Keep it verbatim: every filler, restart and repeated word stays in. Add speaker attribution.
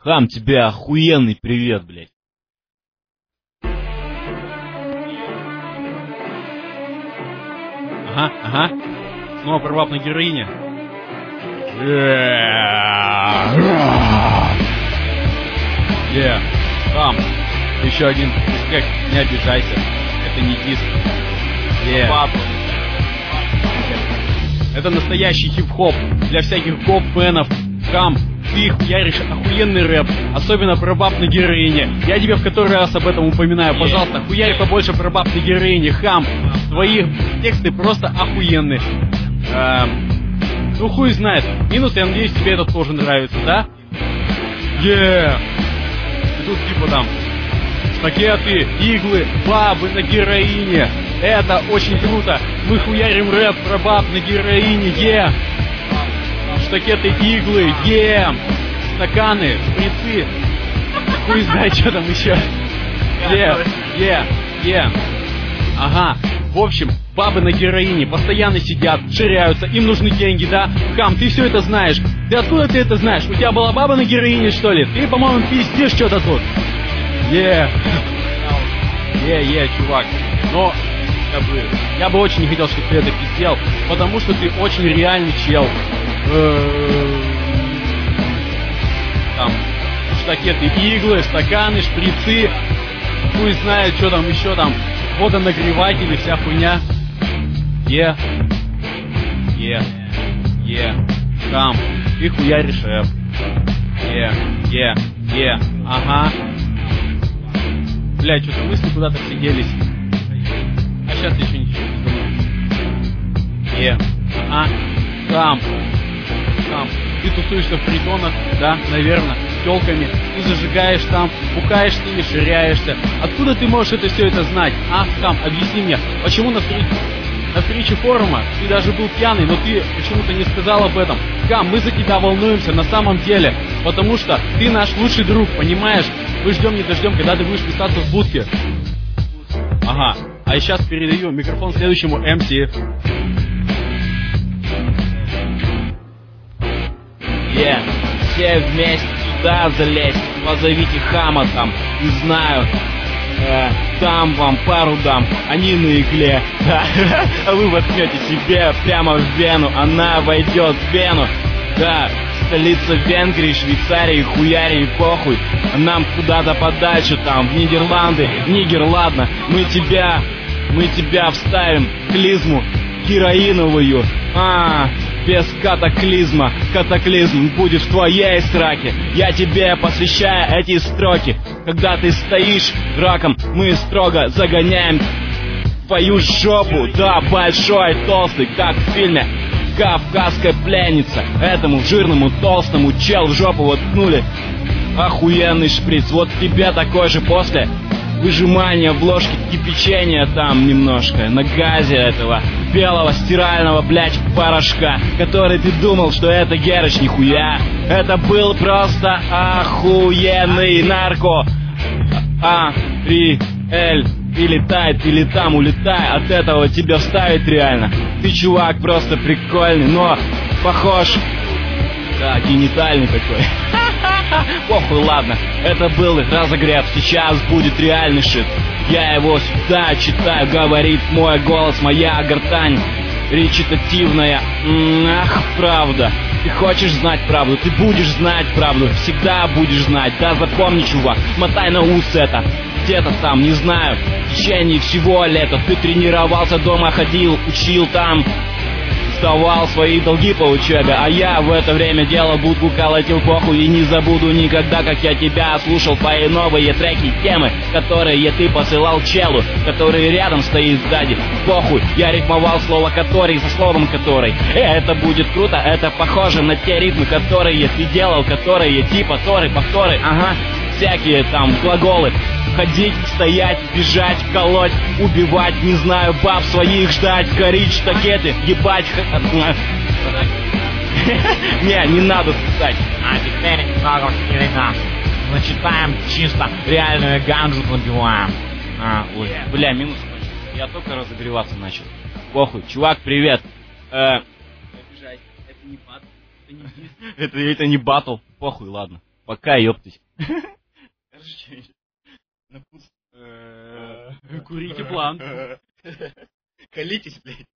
Speaker 1: Хам, тебе охуенный привет, блядь.
Speaker 2: Ага, ага. Снова прорвав на героине. Е, Хам. Еще один респект, не обижайся. Это не диск. Е. Это настоящий хип-хоп для всяких гоп-фенов. Хам, ты хуяришь охуенный рэп, особенно про баб на героине. Я тебе в который раз об этом упоминаю. Пожалуйста, хуярь побольше про баб на героине. Хам, твои тексты просто охуенные. Эм, ну хуй знает. Минус, я надеюсь, тебе это тоже нравится, да? Е. И тут типа там пакеты, иглы, бабы на героине. Это очень круто. Мы хуярим рэп про баб на героине. Е. Штакеты, иглы, е. Стаканы, шприцы. Хуй знает, что там еще. Е, е, е. Ага. В общем, бабы на героине постоянно сидят, ширяются, им нужны деньги, да? Хам, ты все это знаешь. Ты откуда ты это знаешь? У тебя была баба на героине, что ли? Ты, по-моему, пиздишь что-то тут. Е. Е, е, чувак. Но, как бы, я бы очень не хотел, чтобы ты это пиздел, потому что ты очень реальный чел. Там, штакеты, иглы, стаканы, шприцы. Хуй знает, что там еще там. Водонагреватели, вся хуйня. Е. Е. Е. Там. Ты хуяришь рэп. Е. Е. Е. Ага. Бля, что-то мысли куда-то все делись. А сейчас еще ничего не думаю. Е. Ага. Там. Там. Ты тусуешься в притонах, да, наверное, с телками. Ты зажигаешь там, бухаешь с ними, ширяешься. Откуда ты можешь это все это знать? А, Хам, объясни мне, почему на встрече, на встрече форума ты даже был пьяный, но ты почему-то не сказал об этом? Хам, мы за тебя волнуемся на самом деле, потому что ты наш лучший друг, понимаешь? Мы ждем не дождем, когда ты будешь писаться в будке. Ага, а сейчас передаю микрофон следующему эм си.
Speaker 1: Е, все вместе сюда залезть, позовите Хама там, не знаю, э, дам вам пару дам, они на игле, да, а вы воткнете себе прямо в вену, она войдет в вену, да, столица Венгрии, Швейцарии, хуярии, похуй, а нам куда-то подальше там, в Нидерланды, Нигер, ладно, мы тебя, мы тебя вставим, клизму, героиновую, а без катаклизма, катаклизм будет в твоей сраке. Я тебе посвящаю эти строки. Когда ты стоишь раком, мы строго загоняем твою жопу. Да, большой, толстый, как в фильме «Кавказская пленница». Этому жирному, толстому чел в жопу воткнули охуенный шприц. Вот тебе такой же после выжимания в ложке кипячения там немножко на газе этого белого стирального, блядь, порошка, который ты думал, что это Герыч, нихуя. Это был просто охуенный нарко. А, ри, эль, прилетает, или там улетай, от этого тебя вставить реально. Ты, чувак, просто прикольный, но похож, да, генитальный такой. Похуй, ладно, это был разогрев, сейчас будет реальный шит. Я его сюда читаю, говорит мой голос, моя гортань речитативная. Ах, правда. Ты хочешь знать правду, ты будешь знать правду, всегда будешь знать. Да запомни, чувак, мотай на ус это. Где-то там, не знаю, в течение всего лета ты тренировался, дома ходил, учил там, сдавал свои долги по учебе, а я в это время делал будку, колотил похуй и не забуду никогда, как я тебя слушал, твои новые треки, темы, которые ты посылал челу, который рядом стоит сзади. Похуй, я рифмовал слово «который» со словом «который». Э, это будет круто, это похоже на те ритмы, которые ты делал, которые типа торы, повторы, ага, всякие там глаголы. Ходить, стоять, бежать, колоть, убивать, не знаю, баб своих ждать, корить, штакеты, ебать. Не, не надо писать.
Speaker 3: А теперь немного впереда. Начитаем чисто реальную ганжу забиваем.
Speaker 1: А, ой, бля, минус. Я только разогреваться начал. Похуй, чувак, привет. Э... Это не батл. Это не батл. Похуй, ладно. Пока, ёптать.
Speaker 2: Курите план.
Speaker 4: Колитесь, блядь.